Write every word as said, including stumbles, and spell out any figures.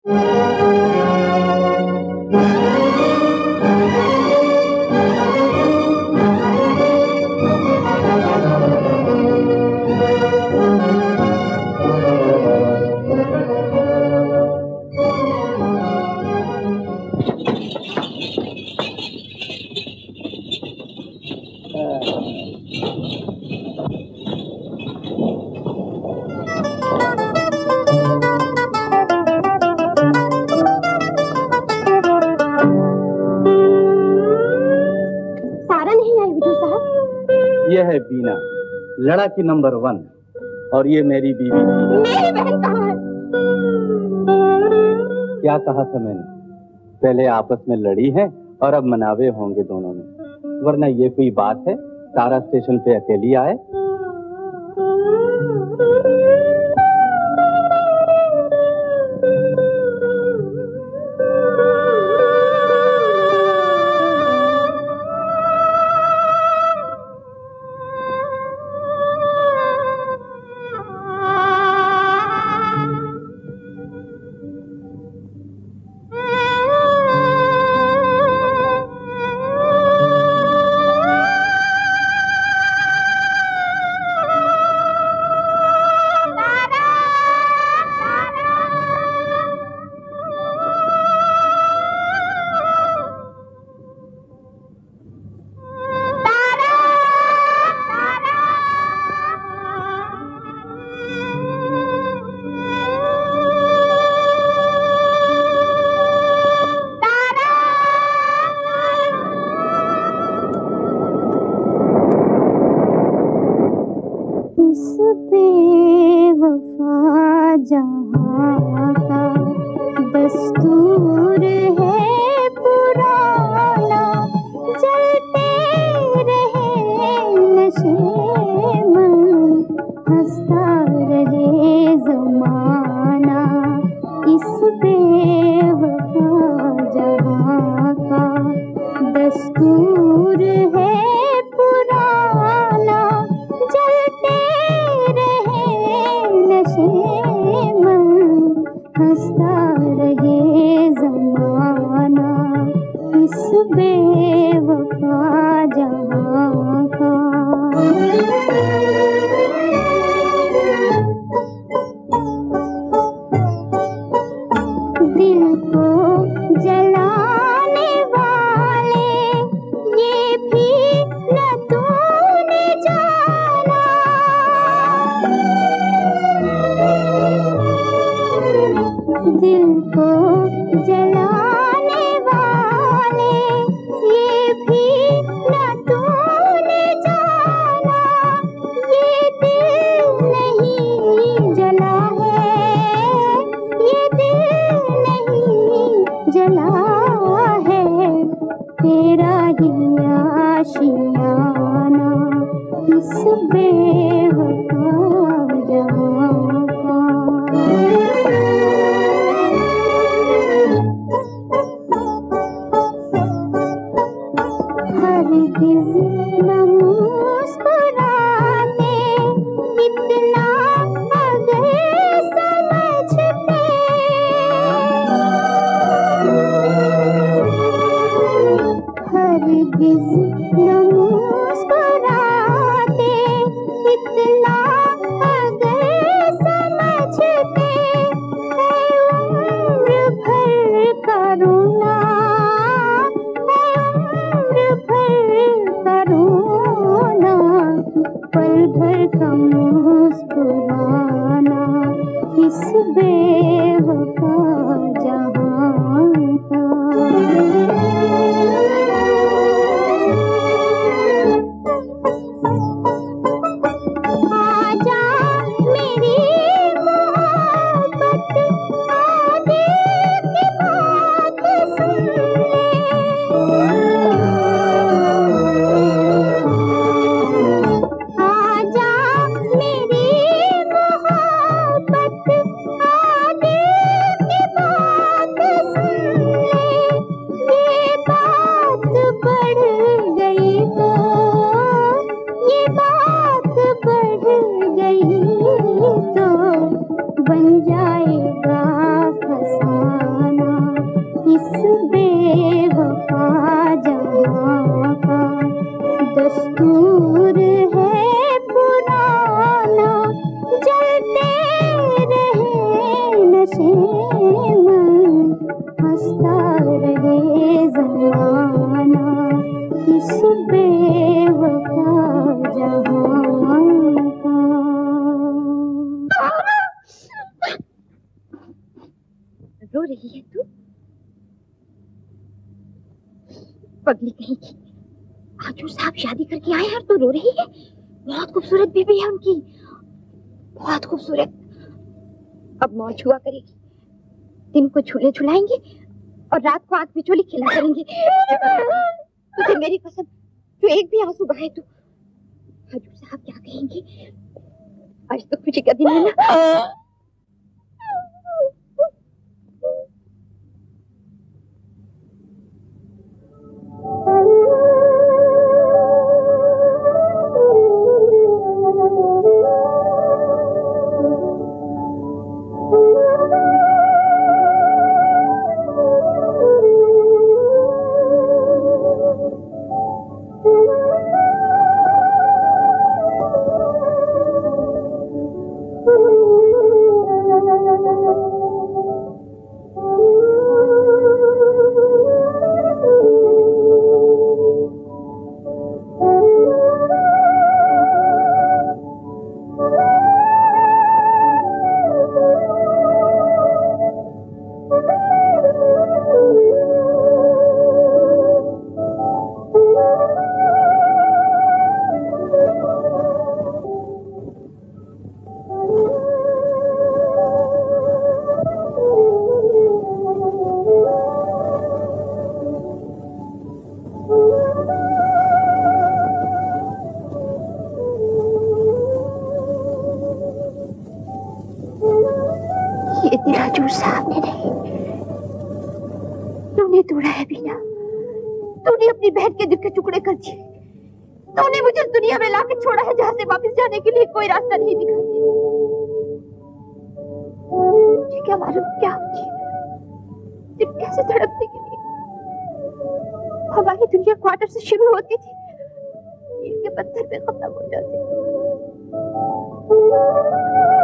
है बीना, लड़ाकी number one, और ये मेरी बीवी। मेरी बहन कहाँ है? क्या कहा था मैंने? पहले आपस में लड़ी है और अब मनावे होंगे दोनों में, वरना ये कोई बात है तारा स्टेशन पे अकेली आए? से मन हंसता रहे ज़माना इस बेवफा जहां का। रो रही है तू? पगली कहीं की। आजू साहब शादी करके आए हैं तो रो रही है। बहुत खूबसूरत बीबी है उनकी, बहुत खूबसूरत। अब मौज हुआ करेगी। दिन को झूले झुलाएंगे और रात को आग बिचौली खिला करेंगे। तुझे मेरी कसम, तू एक भी आंसू बहाए तो हजूर साहब क्या कहेंगे? आज तो खुशी का दिन है ना। हजूर साहब ने नहीं, तूने तोड़ा है बीना। तूने अपनी बहन के दिल के टुकड़े कर दिए। तूने मुझे दुनिया में लाके छोड़ा है जहां से वापस जाने के लिए कोई रास्ता नहीं दिखाई देता। मुझे क्या मालूम क्या होती है, दिल कैसे धड़कने के लिए। हमारी दुनिया क्वार्टर से शुरू होती थी, दिल के पत्थर पे खत्म हो जाती।